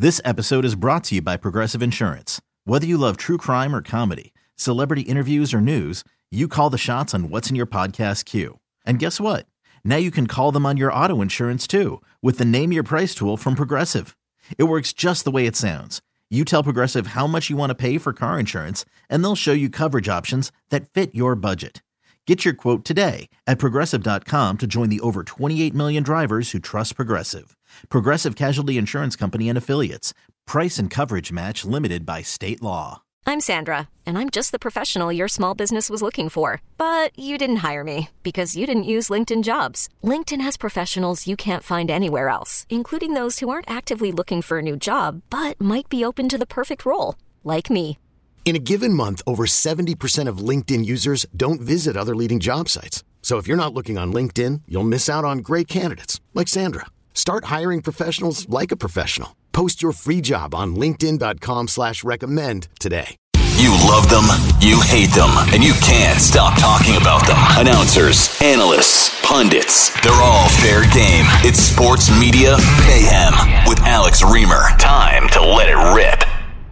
This episode is brought to you by Progressive Insurance. Whether you love true crime or comedy, celebrity interviews or news, you call the shots on what's in your podcast queue. And guess what? Now you can call them on your auto insurance too with the Name Your Price tool from Progressive. It works just the way it sounds. You tell Progressive how much you want to pay for car insurance, and they'll show you coverage options that fit your budget. Get your quote today at Progressive.com to join the over 28 million drivers who trust Progressive. Progressive Casualty Insurance Company and Affiliates. Price and coverage match limited by state law. I'm Sandra, and I'm just the professional your small business was looking for. But you didn't hire me because you didn't use LinkedIn Jobs. LinkedIn has professionals you can't find anywhere else, including those who aren't actively looking for a new job, but might be open to the perfect role, like me. In a given month, over 70% of LinkedIn users don't visit other leading job sites. So if you're not looking on LinkedIn, you'll miss out on great candidates like Sandra. Start hiring professionals like a professional. Post your free job on linkedin.com/recommend today. You love them, you hate them, and you can't stop talking about them. Announcers, analysts, pundits, they're all fair game. It's Sports Media Mayhem with Alex Reamer. Time to let it rip.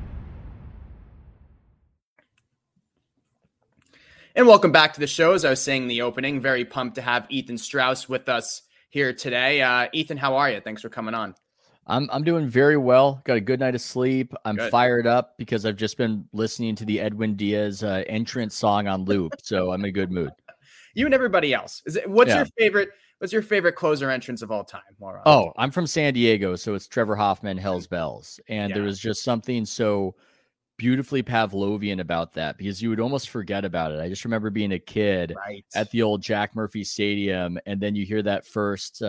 And welcome back to the show. As I was saying in the opening, very pumped to have Ethan Strauss with us here today. Ethan, how are you? Thanks for coming on. I'm doing very well. Got a good night of sleep. I'm Good. Fired up because I've just been listening to the Edwin Diaz entrance song on loop, so I'm in a good mood. You and everybody else. What's your favorite closer entrance of all time? Laura? Oh, I'm from San Diego, so it's Trevor Hoffman, Hell's Bells, and there was just something so beautifully Pavlovian about that because you would almost forget about it. I just remember being a kid at the old Jack Murphy Stadium, and then you hear that first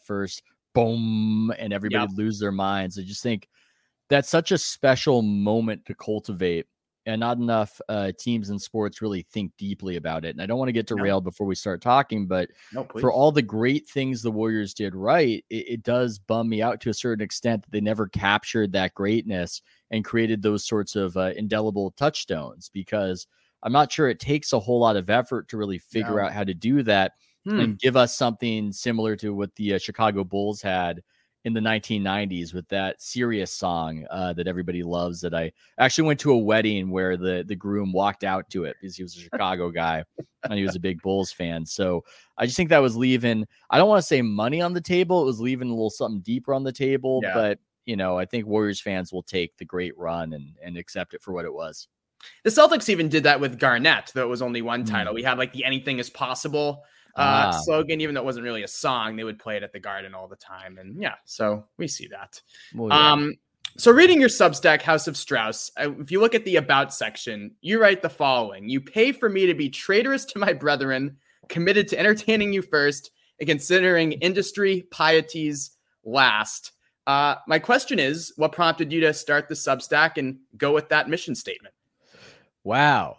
boom, and everybody would lose their minds. I just think that's such a special moment to cultivate, and not enough teams in sports really think deeply about it. And I don't want to get derailed before we start talking, but for all the great things the Warriors did right, it does bum me out to a certain extent that they never captured that greatness and created those sorts of indelible touchstones, because I'm not sure it takes a whole lot of effort to really figure out how to do that and give us something similar to what the Chicago Bulls had in the 1990s with that serious song that everybody loves, that I actually went to a wedding where the groom walked out to it because he was a Chicago guy and he was a big Bulls fan. So I just think that was leaving, I don't want to say money on the table. It was leaving a little something deeper on the table, but I think Warriors fans will take the great run and accept it for what it was. The Celtics even did that with Garnett, though it was only one title. We had like the anything is possible slogan, even though it wasn't really a song. They would play it at the Garden all the time. And so we see that. Well, so reading your Substack, House of Strauss, if you look at the About section, you write the following: "You pay for me to be traitorous to my brethren, committed to entertaining you first, and considering industry pieties last." My question is, what prompted you to start the Substack and go with that mission statement? Wow.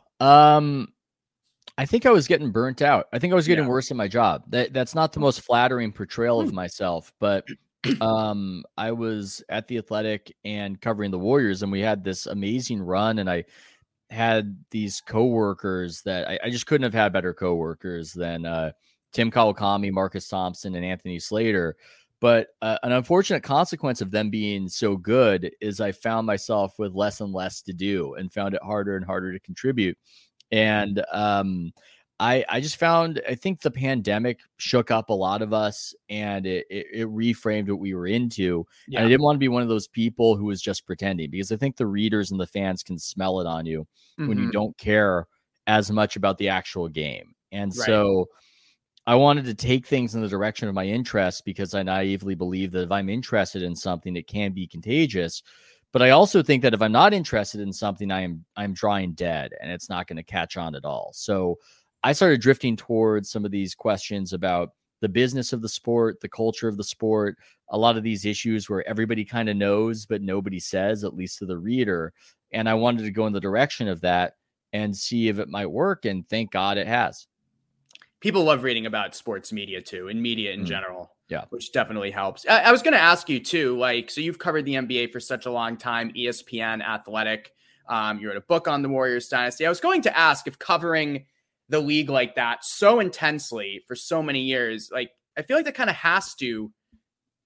I think I was getting burnt out. I think I was getting worse at my job. That's not the most flattering portrayal of myself, but I was at the Athletic and covering the Warriors, and we had this amazing run, and I had these coworkers that I just couldn't have had better coworkers than Tim Kawakami, Marcus Thompson, and Anthony Slater. But an unfortunate consequence of them being so good is I found myself with less and less to do and found it harder and harder to contribute. And I just found, I think the pandemic shook up a lot of us, and it reframed what we were into. And I didn't want to be one of those people who was just pretending, because I think the readers and the fans can smell it on you when you don't care as much about the actual game. And so I wanted to take things in the direction of my interests, because I naively believe that if I'm interested in something, it can be contagious. But I also think that if I'm not interested in something, I'm drawing dead, and it's not going to catch on at all. So I started drifting towards some of these questions about the business of the sport, the culture of the sport, a lot of these issues where everybody kind of knows, but nobody says, at least to the reader. And I wanted to go in the direction of that and see if it might work. And thank God it has. People love reading about sports media too, and media in general. Which definitely helps. I was going to ask you too, so you've covered the NBA for such a long time, ESPN, Athletic. You wrote a book on the Warriors dynasty. I was going to ask if covering the league like that so intensely for so many years, I feel like that kind of has to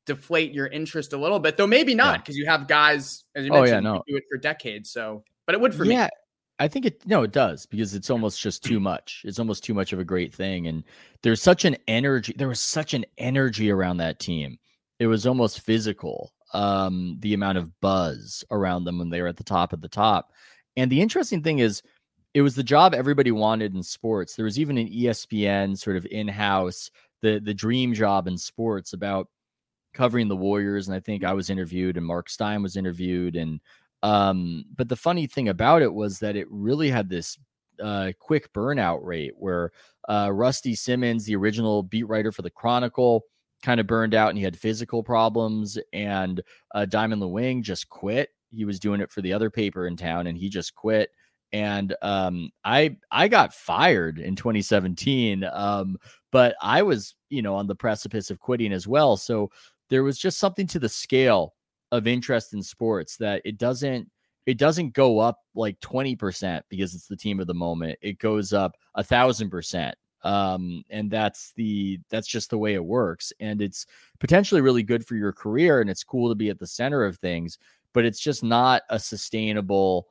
deflate your interest a little bit, though maybe not, because you have guys, as you mentioned, who do it for decades. So, but it would for me. I think it does, because it's almost just too much. It's almost too much of a great thing. And there's such an energy. There was such an energy around that team. It was almost physical. The amount of buzz around them when they were at the top of the top. And the interesting thing is, it was the job everybody wanted in sports. There was even an ESPN sort of in-house, the dream job in sports about covering the Warriors. And I think I was interviewed and Mark Stein was interviewed. And but the funny thing about it was that it really had this quick burnout rate where Rusty Simmons, the original beat writer for the Chronicle, kind of burned out and he had physical problems, and Diamond Lewing just quit. He was doing it for the other paper in town and he just quit. And I got fired in 2017, but I was, on the precipice of quitting as well. So there was just something to the scale of interest in sports that it doesn't go up like 20% because it's the team of the moment. It goes up 1,000%. And that's just the way it works. And it's potentially really good for your career, and it's cool to be at the center of things, but it's just not a sustainable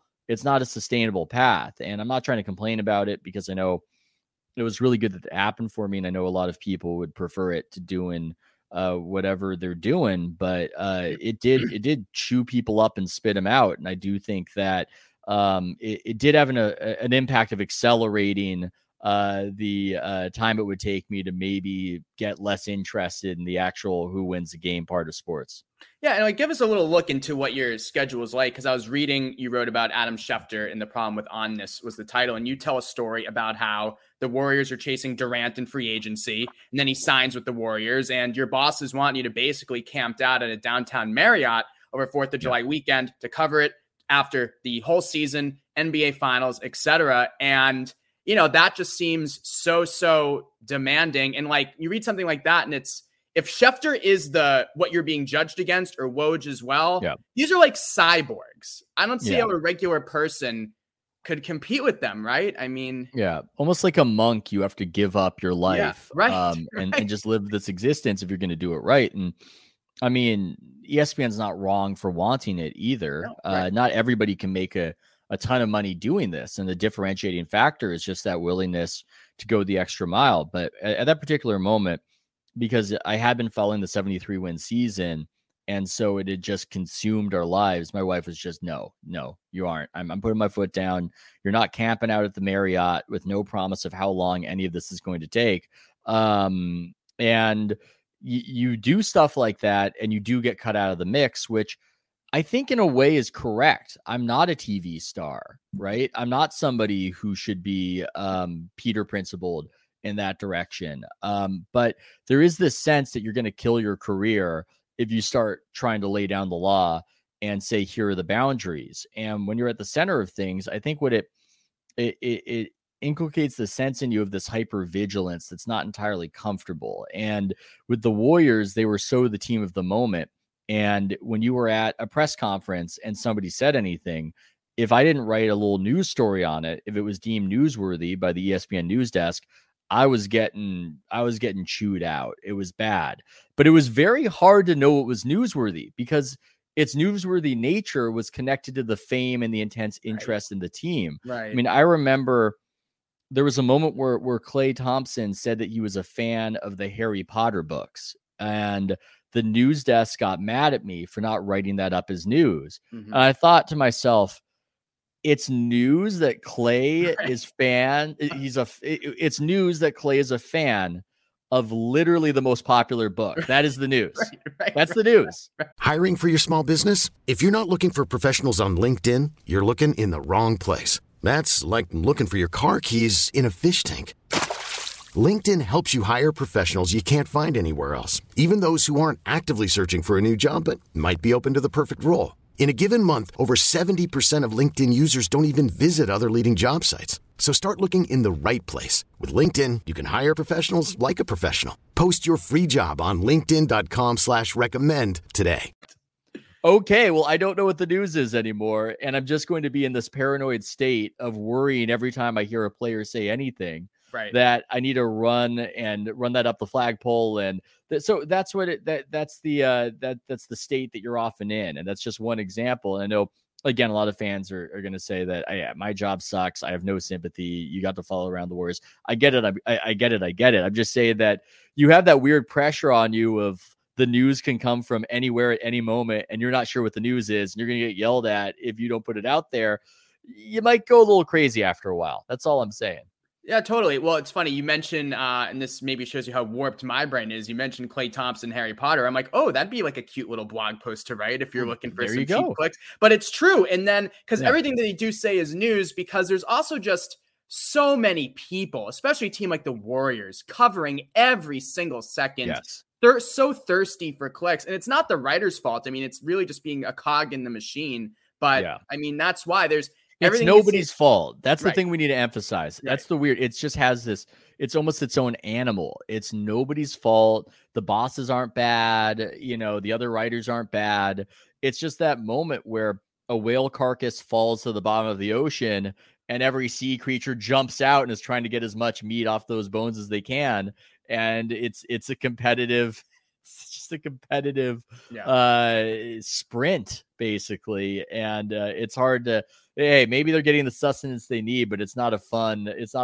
path. And I'm not trying to complain about it, because I know it was really good that it happened for me. And I know a lot of people would prefer it to doing whatever they're doing, but it did chew people up and spit them out. And I do think that it did have an impact of accelerating the time it would take me to maybe get less interested in the actual who wins the game part of sports. Yeah, and give us a little look into what your schedule was like, because I was reading, you wrote about Adam Schefter and the problem with onness was the title, and you tell a story about how the Warriors are chasing Durant in free agency, and then he signs with the Warriors, and your bosses want you to basically camped out at a downtown Marriott over 4th of July weekend to cover it after the whole season, NBA Finals, etc. And that just seems so demanding. And you read something like that, and it's, if Schefter is what you're being judged against, or Woj as well, these are like cyborgs. I don't see how a regular person could compete with them, right? I mean, almost like a monk, you have to give up your life, right. And just live this existence if you're going to do it right. And I mean, ESPN's not wrong for wanting it either. No, right. Not everybody can make a ton of money doing this, and the differentiating factor is just that willingness to go the extra mile. But at that particular moment, because I had been following the 73-win season, and so it had just consumed our lives, my wife was just, no, you aren't. I'm putting my foot down. You're not camping out at the Marriott with no promise of how long any of this is going to take. And you do stuff like that, and you do get cut out of the mix, which I think in a way is correct. I'm not a TV star, right? I'm not somebody who should be Peter Principled in that direction. But there is this sense that you're going to kill your career if you start trying to lay down the law and say, here are the boundaries. And when you're at the center of things, I think what it inculcates the sense in you of this hypervigilance that's not entirely comfortable. And with the Warriors, they were so the team of the moment. And when you were at a press conference and somebody said anything, if I didn't write a little news story on it, if it was deemed newsworthy by the ESPN news desk, I was getting chewed out. It was bad, but it was very hard to know what was newsworthy, because its newsworthy nature was connected to the fame and the intense interest in the team. Right. I mean, I remember there was a moment where Klay Thompson said that he was a fan of the Harry Potter books, and the news desk got mad at me for not writing that up as news. Mm-hmm. And I thought to myself, it's news that Klay is fan. It's news that Klay is a fan of literally the most popular book. That is the news. That's the news. Hiring for your small business? If you're not looking for professionals on LinkedIn, you're looking in the wrong place. That's like looking for your car keys in a fish tank. LinkedIn helps you hire professionals you can't find anywhere else, even those who aren't actively searching for a new job but might be open to the perfect role. In a given month, over 70% of LinkedIn users don't even visit other leading job sites. So start looking in the right place. With LinkedIn, you can hire professionals like a professional. Post your free job on linkedin.com/recommend today. Okay, well, I don't know what the news is anymore, and I'm just going to be in this paranoid state of worrying every time I hear a player say anything. that I need to run that up the flagpole. And so that's what that's the state that you're often in. And that's just one example. And I know, again, a lot of fans are going to say that my job sucks. I have no sympathy. You got to follow around the Warriors. I get it. I get it. I'm just saying that you have that weird pressure on you of the news can come from anywhere at any moment, and you're not sure what the news is, and you're going to get yelled at if you don't put it out there. You might go a little crazy after a while. That's all I'm saying. Yeah, totally. Well, it's funny. You mentioned, and this maybe shows you how warped my brain is. You mentioned Klay Thompson, Harry Potter. I'm like, oh, that'd be like a cute little blog post to write if you're looking for some cheap clicks. But it's true. And then, because everything that they do say is news, because there's also just so many people, especially a team like the Warriors, covering every single second. Yes. They're so thirsty for clicks. And it's not the writer's fault. I mean, it's really just being a cog in the machine. But I mean, that's why it's nobody's fault. That's the thing we need to emphasize. Right. That's the weird. It just has this, it's almost its own animal. It's nobody's fault. The bosses aren't bad. The other writers aren't bad. It's just that moment where a whale carcass falls to the bottom of the ocean and every sea creature jumps out and is trying to get as much meat off those bones as they can. And it's a competitive, sprint basically. And it's hard to, hey, maybe they're getting the sustenance they need, but it's not a fun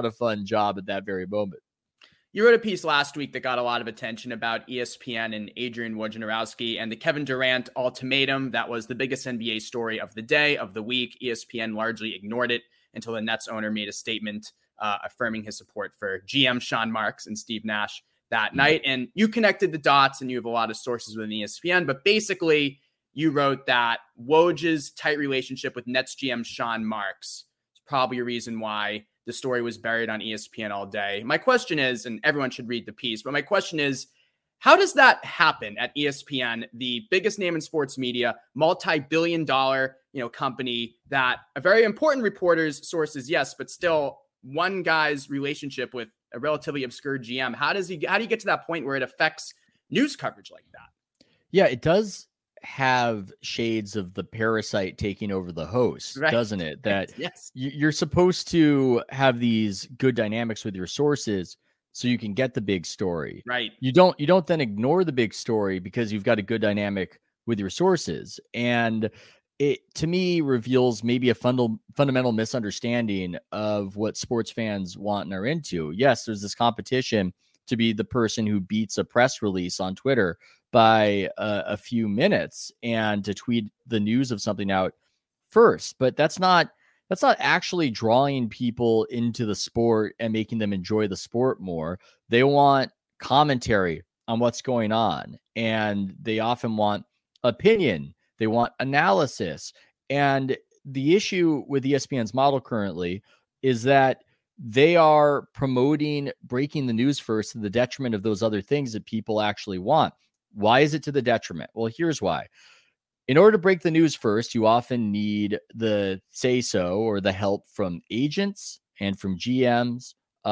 job at that very moment. You wrote a piece last week that got a lot of attention about ESPN and Adrian Wojnarowski and the Kevin Durant ultimatum. That was the biggest NBA story of the day, of the week. ESPN largely ignored it until the Nets owner made a statement affirming his support for GM Sean Marks and Steve Nash that night. And you connected the dots, and you have a lot of sources within ESPN, but basically you wrote that Woj's tight relationship with Nets GM Sean Marks is probably a reason why the story was buried on ESPN all day. My question is, and everyone should read the piece, but my question is, how does that happen at ESPN, the biggest name in sports media, multi-billion-dollar, company, that a very important reporter's sources, yes, but still one guy's relationship with a relatively obscure GM? How do you get to that point where it affects news coverage like that? Yeah, it does have shades of the parasite taking over the host, doesn't it? That yes. You're supposed to have these good dynamics with your sources so you can get the big story. Right. You don't then ignore the big story because you've got a good dynamic with your sources. And it, to me, reveals maybe a fundamental misunderstanding of what sports fans want and are into. Yes, there's this competition to be the person who beats a press release on Twitter by a few minutes and to tweet the news of something out first. But that's not actually drawing people into the sport and making them enjoy the sport more. They want commentary on what's going on, and they often want opinion. They want analysis. And the issue with ESPN's model currently is that they are promoting breaking the news first to the detriment of those other things that people actually want. Why is it to the detriment? Well, here's why. In order to break the news first, you often need the say-so or the help from agents and from GMs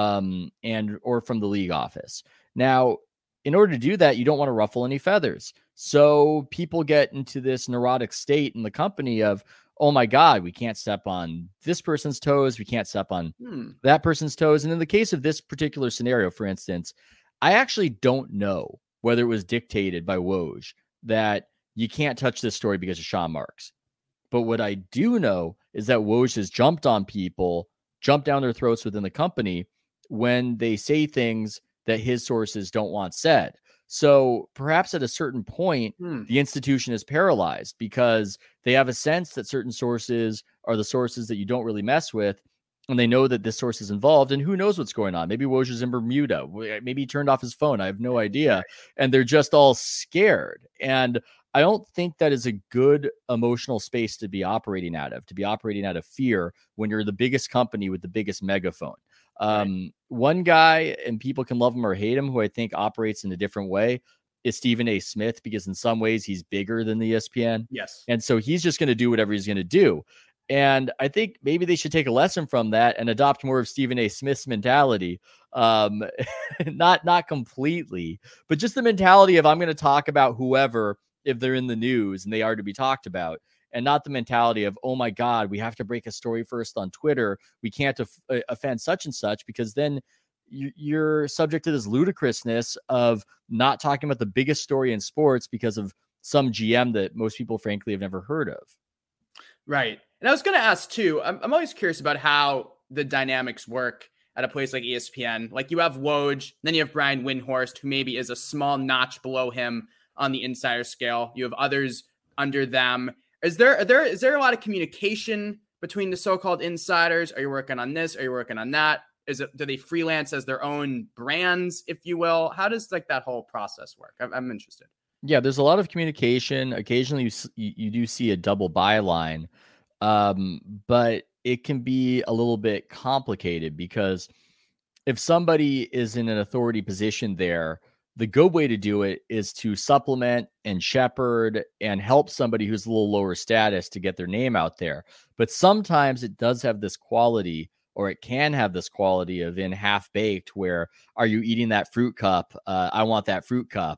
or from the league office. Now, in order to do that, you don't want to ruffle any feathers. So people get into this neurotic state in the company of, oh my God, we can't step on this person's toes. We can't step on that person's toes. And in the case of this particular scenario, for instance, I actually don't know whether it was dictated by Woj that you can't touch this story because of Sean Marks. But what I do know is that Woj has jumped on people, jumped down their throats within the company when they say things that his sources don't want said. So perhaps at a certain point, the institution is paralyzed because they have a sense that certain sources are the sources that you don't really mess with. And they know that this source is involved, and who knows what's going on. Maybe Woj is in Bermuda. Maybe he turned off his phone. I have no idea. And they're just all scared. And I don't think that is a good emotional space to be operating out of fear when you're the biggest company with the biggest megaphone. One guy, and people can love him or hate him, who I think operates in a different way, is Stephen A. Smith, because in some ways he's bigger than the ESPN. Yes. And so he's just going to do whatever he's going to do. And I think maybe they should take a lesson from that and adopt more of Stephen A. Smith's mentality. Not completely, but just the mentality of, I'm going to talk about whoever if they're in the news and they are to be talked about, and not the mentality of, oh my God, we have to break a story first on Twitter. We can't offend such and such, because then you're subject to this ludicrousness of not talking about the biggest story in sports because of some GM that most people, frankly, have never heard of. Right. And I was going to ask too, I'm always curious about how the dynamics work at a place like ESPN. Like you have Woj, then you have Brian Windhorst, who maybe is a small notch below him on the insider scale. You have others under them. Is there a lot of communication between the so-called insiders? Are you working on this? Are you working on that? Do they freelance as their own brands, if you will? How does like that whole process work? I'm interested. Yeah, there's a lot of communication. Occasionally you do see a double byline, but it can be a little bit complicated because if somebody is in an authority position there, the good way to do it is to supplement and shepherd and help somebody who's a little lower status to get their name out there. But sometimes it does have this quality, or it can have this quality of in half-baked where, are you eating that fruit cup? I want that fruit cup.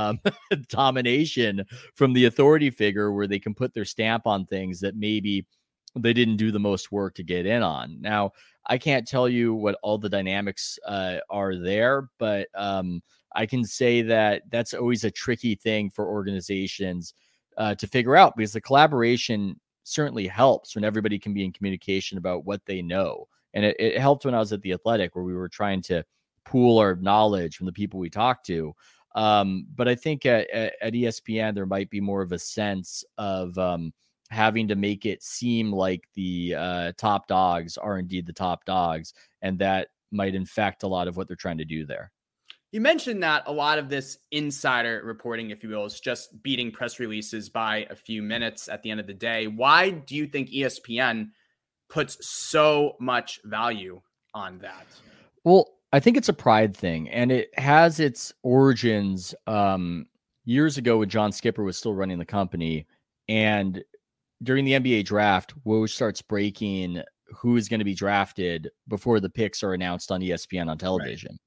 Domination from the authority figure where they can put their stamp on things that maybe they didn't do the most work to get in on. Now, I can't tell you what all the dynamics are there, but I can say that that's always a tricky thing for organizations to figure out, because the collaboration certainly helps when everybody can be in communication about what they know. And it helped when I was at The Athletic, where we were trying to pool our knowledge from the people we talked to. But I think at ESPN, there might be more of a sense of having to make it seem like the top dogs are indeed the top dogs. And that might infect a lot of what they're trying to do there. You mentioned that a lot of this insider reporting, if you will, is just beating press releases by a few minutes at the end of the day. Why do you think ESPN puts so much value on that? Well, I think it's a pride thing, and it has its origins years ago when John Skipper was still running the company. And during the NBA draft, Woj starts breaking who is going to be drafted before the picks are announced on ESPN on television. Right.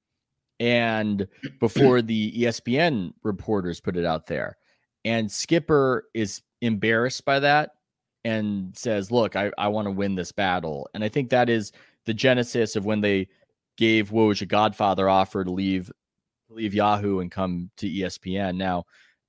And before the ESPN reporters put it out there. And Skipper is embarrassed by that and says, look, I want to win this battle. And I think that is the genesis of when they gave Woj a Godfather offer to leave Yahoo and come to ESPN. Now,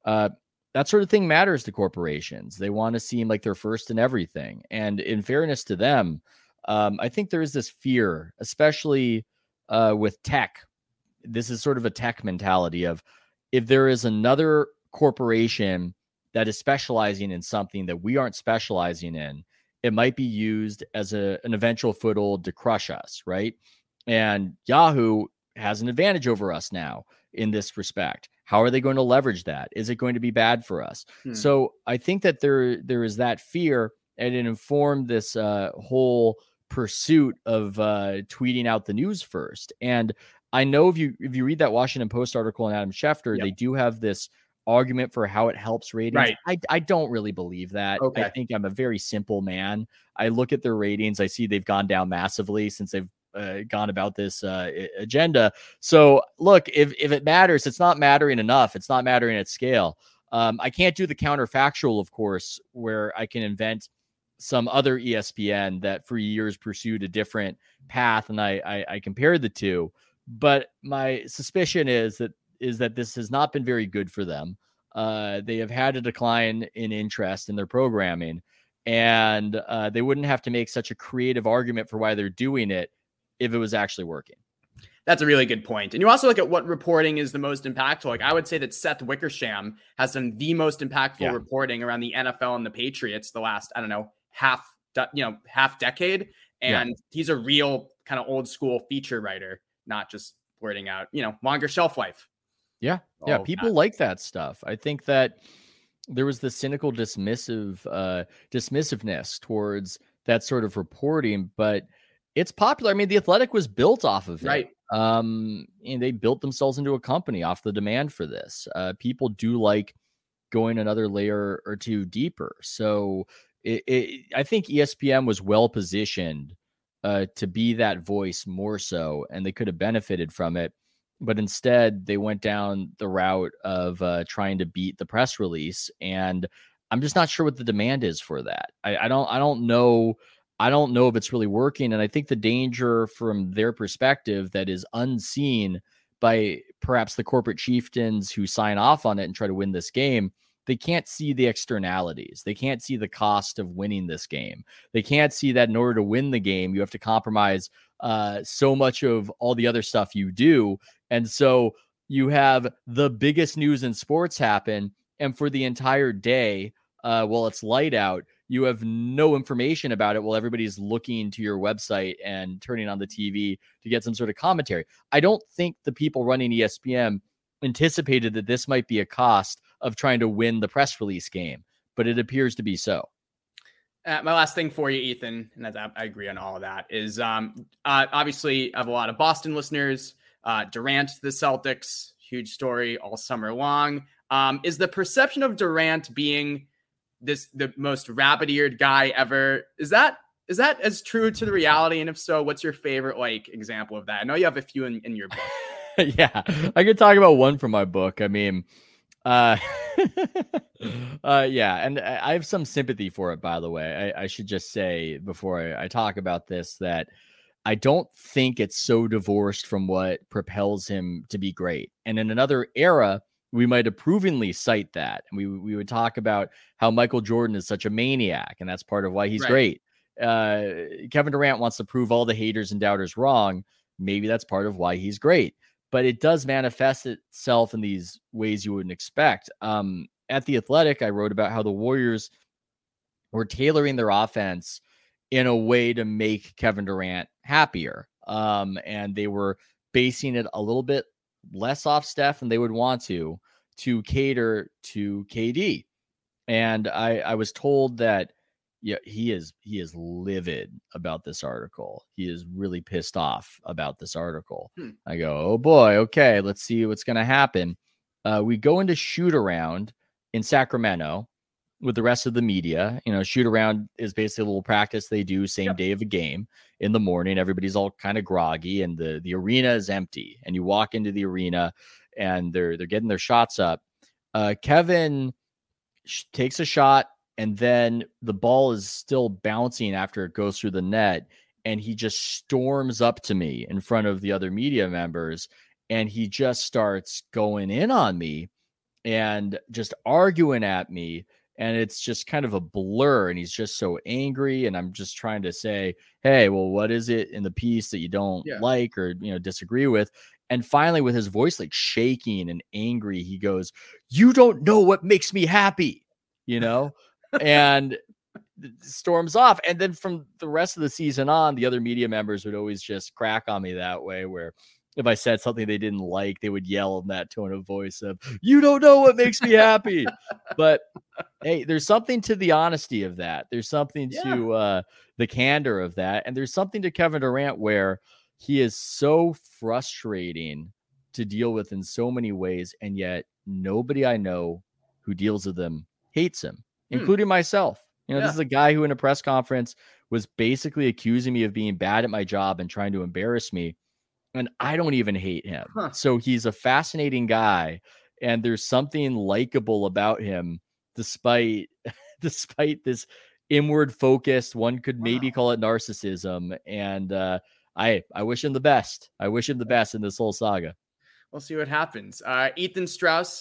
that sort of thing matters to corporations. They want to seem like they're first in everything. And in fairness to them, I think there is this fear, especially with tech. This is sort of a tech mentality of, if there is another corporation that is specializing in something that we aren't specializing in, it might be used as an eventual foothold to crush us, right? And Yahoo has an advantage over us now in this respect. How are they going to leverage that? Is it going to be bad for us? So I think that there is that fear, and it informed this whole pursuit of tweeting out the news first. And I know if you read that Washington Post article on Adam Schefter, They do have this argument for how it helps ratings. Right. I don't really believe that. Okay. I think I'm a very simple man. I look at their ratings. I see they've gone down massively since they've gone about this agenda. So look, if it matters, it's not mattering enough. It's not mattering at scale. I can't do the counterfactual, of course, where I can invent some other ESPN that for years pursued a different path, and I compared the two. But my suspicion is that this has not been very good for them. They have had a decline in interest in their programming, and they wouldn't have to make such a creative argument for why they're doing it if it was actually working. That's a really good point. And you also look at what reporting is the most impactful. Like, I would say that Seth Wickersham has done the most impactful reporting around the NFL and the Patriots the last, half decade. And he's a real kind of old school feature writer, not just blurting out, longer shelf life. Yeah. Yeah. People like that stuff. I think that there was this cynical dismissiveness towards that sort of reporting, but it's popular. I mean, The Athletic was built off of it. Right. And they built themselves into a company off the demand for this. People do like going another layer or two deeper. So I think ESPN was well positioned to be that voice more so, and they could have benefited from it. But instead, they went down the route of trying to beat the press release. And I'm just not sure what the demand is for that. I don't know I don't know if it's really working. And I think the danger from their perspective that is unseen by perhaps the corporate chieftains who sign off on it and try to win this game, they can't see the externalities. They can't see the cost of winning this game. They can't see that in order to win the game, you have to compromise so much of all the other stuff you do. And so you have the biggest news in sports happen, and for the entire day, while it's light out, you have no information about it while everybody's looking to your website and turning on the TV to get some sort of commentary. I don't think the people running ESPN anticipated that this might be a cost of trying to win the press release game, but it appears to be so. My last thing for you, Ethan, and I agree on all of that, is obviously I have a lot of Boston listeners. Durant, the Celtics, huge story all summer long. Is the perception of Durant being the most rabbit-eared guy ever, is that as true to the reality? And if so, what's your favorite example of that? I know you have a few in your book. Yeah, I could talk about one from my book. I mean, yeah, and I have some sympathy for it, by the way. I should just say before I talk about this that I don't think it's so divorced from what propels him to be great. And in another era, we might approvingly cite that. And we would talk about how Michael Jordan is such a maniac, and that's part of why he's great. Kevin Durant wants to prove all the haters and doubters wrong. Maybe that's part of why he's great. But it does manifest itself in these ways you wouldn't expect. At The Athletic, I wrote about how the Warriors were tailoring their offense in a way to make Kevin Durant happier. And they were basing it a little bit less off Steph than they would want to cater to KD. And I was told that he is livid about this article. He is really pissed off about this article. I go, oh boy, okay, let's see what's going to happen. We go into shoot around in Sacramento with the rest of the media. Shoot around is basically a little practice they do same day of a game in the morning. Everybody's all kind of groggy and the arena is empty. And you walk into the arena and they're getting their shots up. Kevin takes a shot and then the ball is still bouncing after it goes through the net. And he just storms up to me in front of the other media members. And he just starts going in on me and just arguing at me. And it's just kind of a blur. And he's just so angry. And I'm just trying to say, hey, well, what is it in the piece that you don't like or, disagree with? And finally, with his voice shaking and angry, he goes, you don't know what makes me happy, and storms off. And then from the rest of the season on, the other media members would always just crack on me that way, where if I said something they didn't like, they would yell in that tone of voice of, you don't know what makes me happy. But hey, there's something to the honesty of that. There's something to the candor of that. And there's something to Kevin Durant where he is so frustrating to deal with in so many ways. And yet nobody I know who deals with him hates him, including myself. This is a guy who in a press conference was basically accusing me of being bad at my job and trying to embarrass me. And I don't even hate him. So he's a fascinating guy. And there's something likable about him, despite this inward focused, one could maybe call it narcissism. And I wish him the best. I wish him the best in this whole saga. We'll see what happens. Ethan Strauss,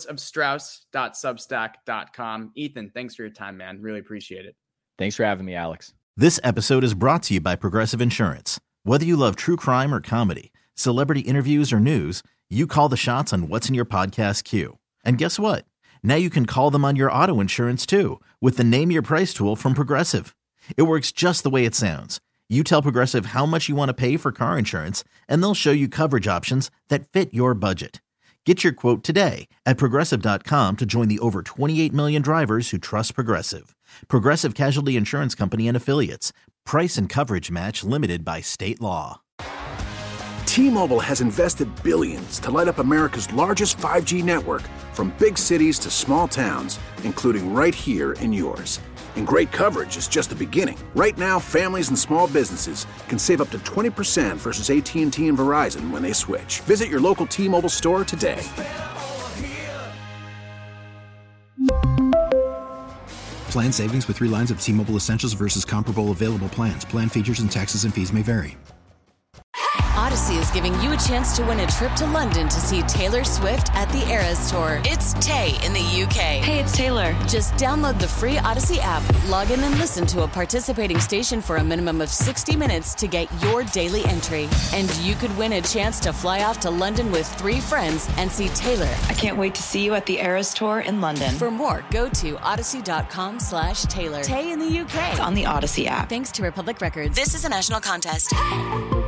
houseofstrauss.substack.com. Ethan, thanks for your time, man. Really appreciate it. Thanks for having me, Alex. This episode is brought to you by Progressive Insurance. Whether you love true crime or comedy, celebrity interviews or news, you call the shots on what's in your podcast queue. And guess what? Now you can call them on your auto insurance too with the Name Your Price tool from Progressive. It works just the way it sounds. You tell Progressive how much you want to pay for car insurance, and they'll show you coverage options that fit your budget. Get your quote today at Progressive.com to join the over 28 million drivers who trust Progressive. Progressive Casualty Insurance Company and Affiliates. Price and coverage match limited by state law. T-Mobile has invested billions to light up America's largest 5G network, from big cities to small towns, including right here in yours. And great coverage is just the beginning. Right now, families and small businesses can save up to 20% versus AT&T and Verizon when they switch. Visit your local T-Mobile store today. Plan savings with 3 lines of T-Mobile Essentials versus comparable available plans. Plan features and taxes and fees may vary. Odyssey is giving you a chance to win a trip to London to see Taylor Swift at the Eras Tour. It's Tay in the UK. Hey, it's Taylor. Just download the free Odyssey app, log in and listen to a participating station for a minimum of 60 minutes to get your daily entry. And you could win a chance to fly off to London with 3 friends and see Taylor. I can't wait to see you at the Eras Tour in London. For more, go to odyssey.com/Taylor. Tay in the UK. It's on the Odyssey app. Thanks to Republic Records. This is a national contest.